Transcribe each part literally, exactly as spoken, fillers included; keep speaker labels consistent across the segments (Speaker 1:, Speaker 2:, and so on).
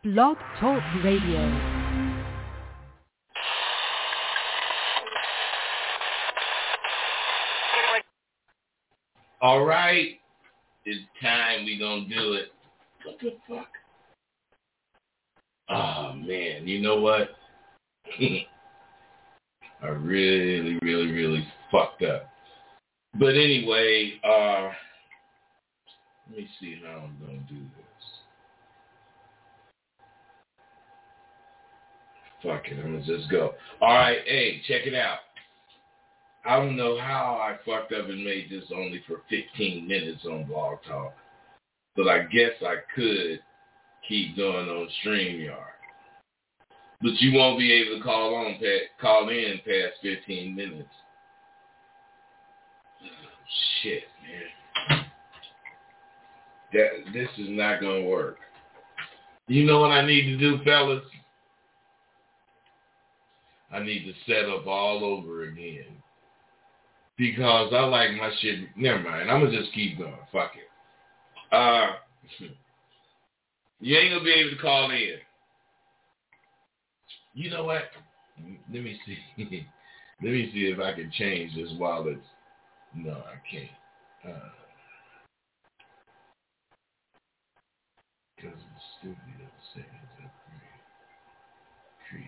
Speaker 1: Blog Talk Radio.
Speaker 2: All right, it's time we gonna do it. What the fuck? Oh man, you know what? I really, really, really fucked up. But anyway, uh, let me see how I'm gonna do this. Fuck it, I'm gonna just go. All right, hey, check it out. I don't know how I fucked up and made this only for fifteen minutes on Blog Talk, but I guess I could keep going on StreamYard. But you won't be able to call on, call in past fifteen minutes. Shit, man. That this is not gonna work. You know what I need to do, fellas? I need to set up all over again. Because I like my shit. Never mind. I'm going to just keep going. Fuck it. Uh, you ain't going to be able to call in. You know what? Let me see. Let me see if I can change this while it's... No, I can't. Uh, because the studio settings upgrade. Create.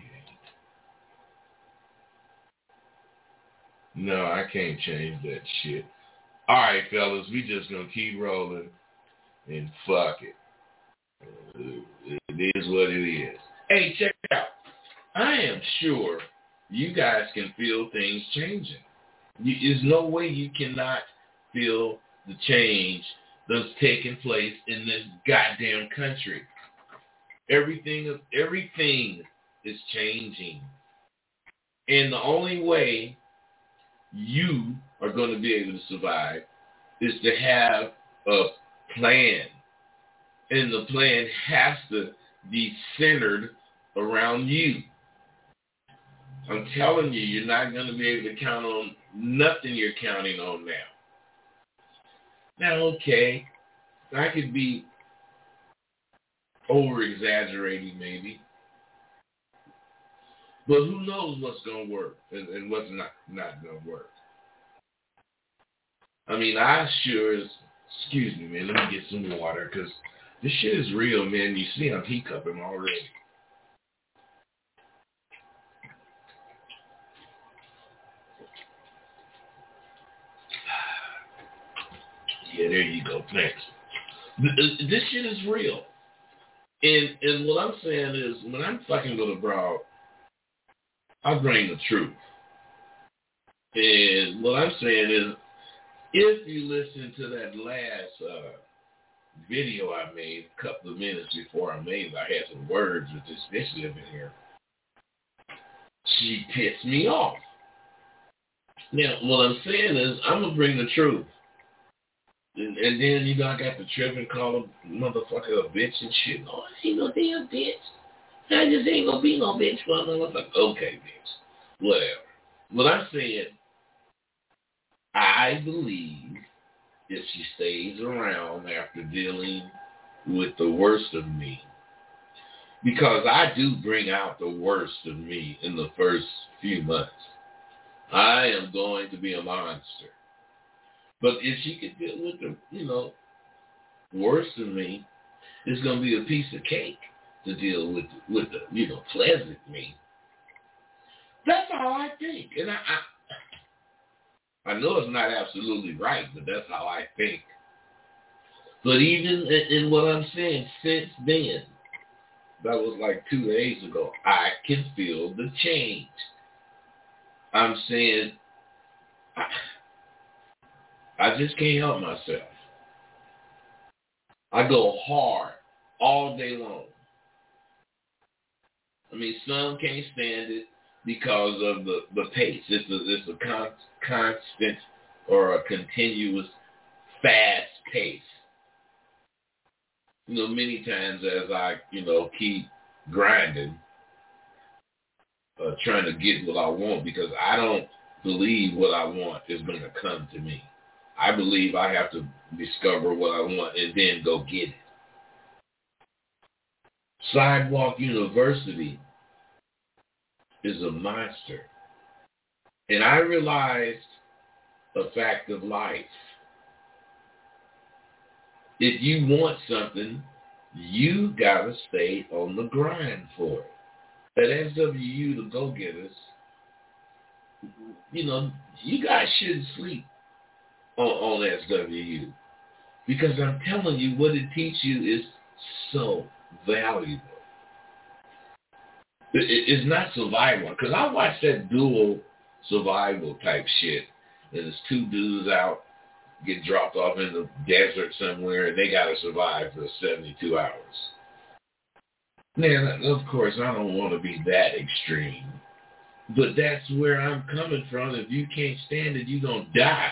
Speaker 2: No, I can't change that shit. All right, fellas, we just gonna keep rolling and fuck it. It is what it is. Hey, check it out. I am sure you guys can feel things changing. You, there's no way you cannot feel the change that's taking place in this goddamn country. Everything, everything is changing, and the only way you are going to be able to survive is to have a plan. And the plan has to be centered around you. I'm telling you, you're not going to be able to count on nothing you're counting on now. Now, okay, I could be over-exaggerating maybe. But who knows what's going to work and, and what's not, not going to work. I mean, I sure is, excuse me, man, let me get some water, because this shit is real, man. You see I'm teacupping already. Yeah, there you go. Thanks. This shit is real. And, and what I'm saying is, when I'm fucking with a broad, I bring the truth. And what I'm saying is, if you listen to that last uh, video I made a couple of minutes before I made it, I had some words with this bitch living here. She pissed me off. Now, what I'm saying is, I'm going to bring the truth. And, and then, you know, I got the trip and call a motherfucker a bitch and shit. Oh, I ain't no damn bitch. I just ain't going to be no bitch for a motherfucker. Okay, bitch. Whatever. What I'm saying, I believe if she stays around after dealing with the worst of me, because I do bring out the worst of me in the first few months, I am going to be a monster. But if she could deal with the, you know, worst of me, it's going to be a piece of cake to deal with, with the, you know, pleasant me. That's all I think. And I, I, I know it's not absolutely right, but that's how I think. But even in, in what I'm saying, since then, that was like two days ago, I can feel the change. I'm saying, I, I just can't help myself. I go hard all day long. I mean, some can't stand it because of the, the pace. It's a, it's a con, constant or a continuous fast pace. You know, many times as I, you know, keep grinding, uh, trying to get what I want, because I don't believe what I want is going to come to me. I believe I have to discover what I want and then go get it. Sidewalk University is a monster. And I realized a fact of life. If you want something, you gotta stay on the grind for it. At S W U, the go-getters, you know, you guys shouldn't sleep on, on S W U. Because I'm telling you, what it teaches you is so valuable. It, it, it's not survival. Because I watched that dual survival type shit. And there's two dudes out, get dropped off in the desert somewhere, and they got to survive for seventy-two hours. Man, of course, I don't want to be that extreme. But that's where I'm coming from. If you can't stand it, you're going to die.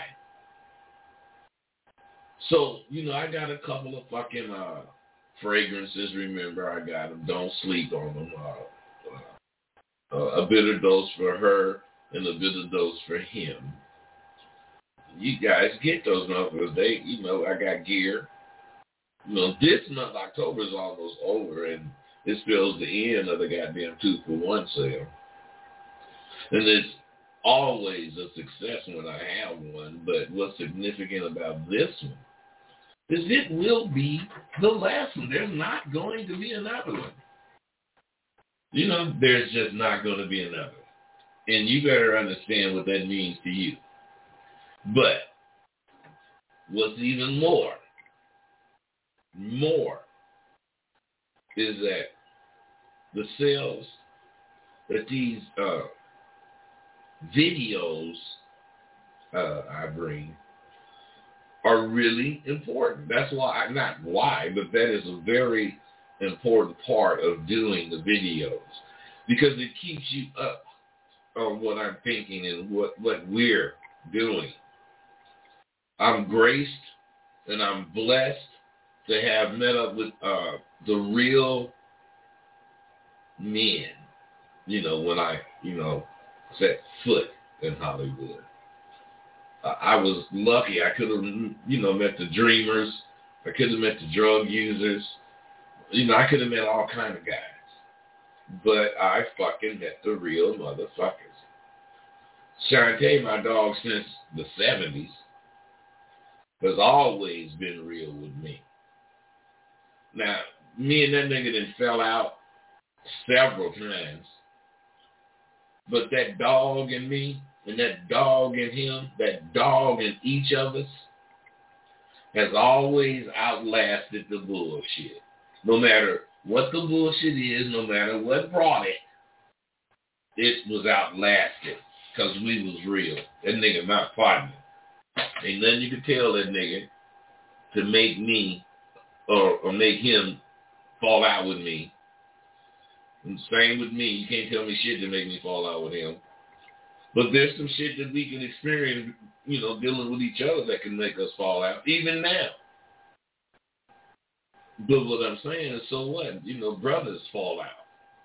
Speaker 2: So, you know, I got a couple of fucking uh, fragrances. Remember, I got them. Don't sleep on them. Uh, uh, a bitter dose for her and a bitter dose for him. You guys get those numbers. They, you know, I got gear. You know, this month, October, is almost over, and it spells the end of the goddamn two for one sale. And it's always a success when I have one, but what's significant about this one is it will be the last one. There's not going to be another one. You know, there's just not going to be another. And you better understand what that means to you. But what's even more, more, is that the sales that these uh, videos uh, I bring are really important. That's why, not why, but that is a very important part of doing the videos, because it keeps you up on what I'm thinking and what, what we're doing. I'm graced and I'm blessed to have met up with uh, the real men, you know, when I, you know, set foot in Hollywood. Uh, I was lucky. I could have, you know, met the dreamers. I could have met the drug users. You know, I could have met all kind of guys. But I fucking met the real motherfuckers. Shantae, my dog since the seventies, has always been real with me. Now, me and that nigga then fell out several times. But that dog in me and that dog in him, that dog in each of us, has always outlasted the bullshit. No matter what the bullshit is, no matter what brought it, it was outlasted because we was real. That nigga not fighting. Ain't nothing you could tell that nigga to make me or, or make him fall out with me. And same with me. You can't tell me shit to make me fall out with him. But there's some shit that we can experience, you know, dealing with each other that can make us fall out, even now. But what I'm saying is, so what? You know, brothers fall out.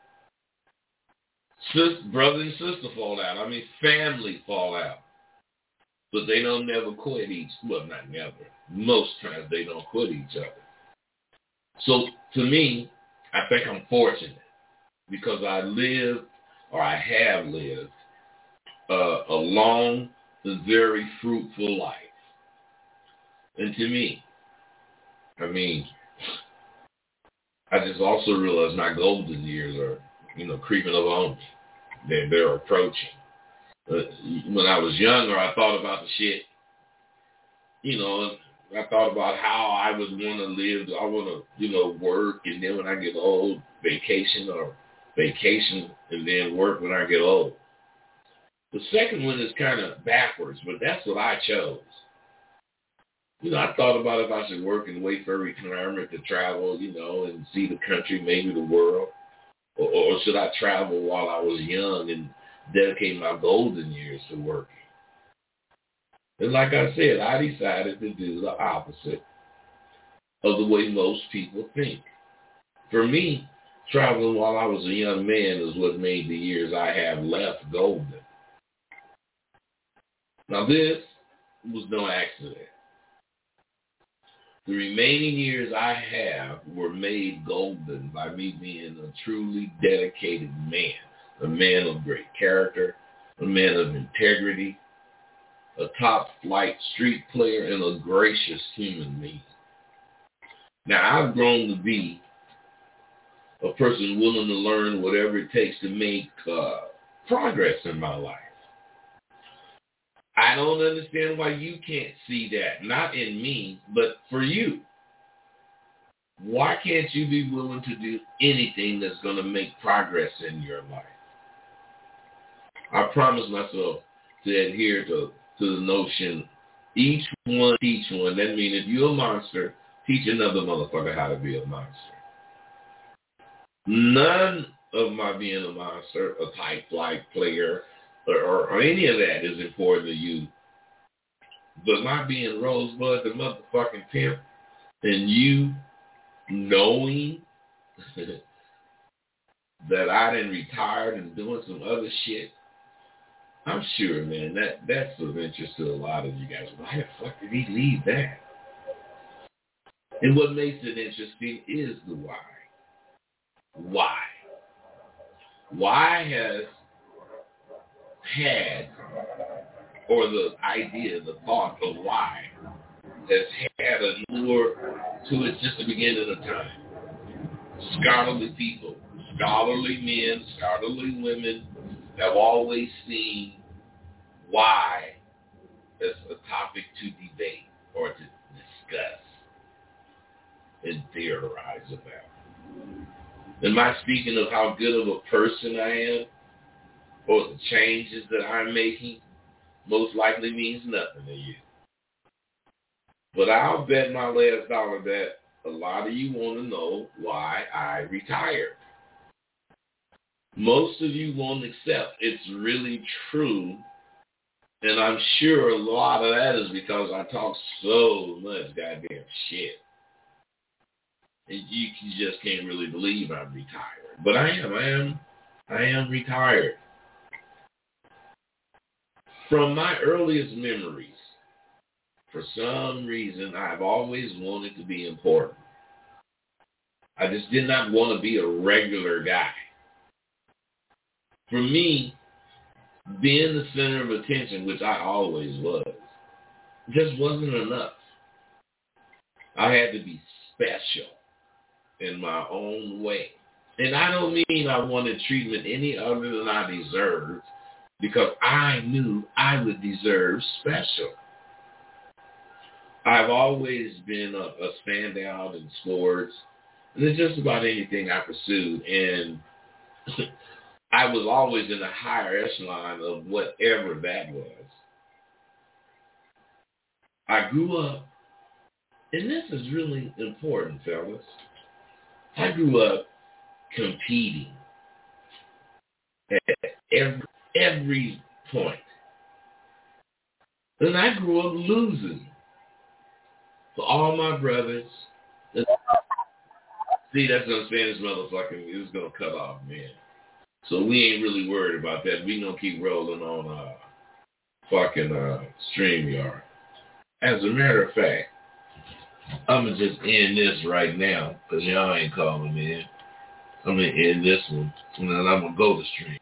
Speaker 2: Sis, brother and sister fall out. I mean, family fall out. But they don't never quit each, well, not never. Most times they don't quit each other. So to me, I think I'm fortunate because I live, or I have lived, uh, a long and very fruitful life. And to me, I mean, I just also realized my golden years are, you know, creeping up on me. They're, they're approaching. Uh, when I was younger, I thought about the shit, you know, I thought about how I would want to live. I want to, you know, work, and then when I get old, vacation, or vacation and then work when I get old. The second one is kind of backwards, but that's what I chose. You know, I thought about if I should work and wait for retirement to travel, you know, and see the country, maybe the world, or, or should I travel while I was young and dedicate my golden years to working? And like I said, I decided to do the opposite of the way most people think. For me, traveling while I was a young man is what made the years I have left golden. Now this was no accident. The remaining years I have were made golden by me being a truly dedicated man, a man of great character, a man of integrity, a top-flight street player, and a gracious human being. Now, I've grown to be a person willing to learn whatever it takes to make uh, progress in my life. I don't understand why you can't see that, not in me, but for you. Why can't you be willing to do anything that's going to make progress in your life? I promise myself to adhere to, to the notion, each one teach one. That means if you're a monster, teach another motherfucker how to be a monster. None of my being a monster, a type flight player, or, or, or any of that is important to you. But my being Rosebud, the motherfucking pimp, and you knowing that I done retired and doing some other shit, I'm sure, man, that, that's of interest to a lot of you guys. Why the fuck did he leave that? And what makes it interesting is the why. Why? Why has had, or the idea, the thought of why, has had a lure to it since the beginning of time. Scholarly people, scholarly men, scholarly women have always seen why as a topic to debate or to discuss and theorize about. Am I speaking of how good of a person I am or the changes that I'm making? Most likely means nothing to you. But I'll bet my last dollar that a lot of you want to know why I retired. Most of you won't accept it's really true, and I'm sure a lot of that is because I talk so much goddamn shit. And you, you just can't really believe I'm retired. But I am, I am, I am retired. From my earliest memories, for some reason, I've always wanted to be important. I just did not want to be a regular guy. For me, being the center of attention, which I always was, just wasn't enough. I had to be special in my own way. And I don't mean I wanted treatment any other than I deserved, because I knew I would deserve special. I've always been a, a standout in sports, and it's just about anything I pursued. And I was always in the higher echelon of whatever that was. I grew up, and this is really important, fellas. I grew up competing at every, every point. And I grew up losing to all my brothers. See, that's what I'm saying. This motherfucking is going to cut off, man. So we ain't really worried about that. We going to keep rolling on uh, fucking uh, StreamYard. As a matter of fact, I'm going to just end this right now because y'all ain't calling me in. I'm going to end this one, and then I'm going to go to stream.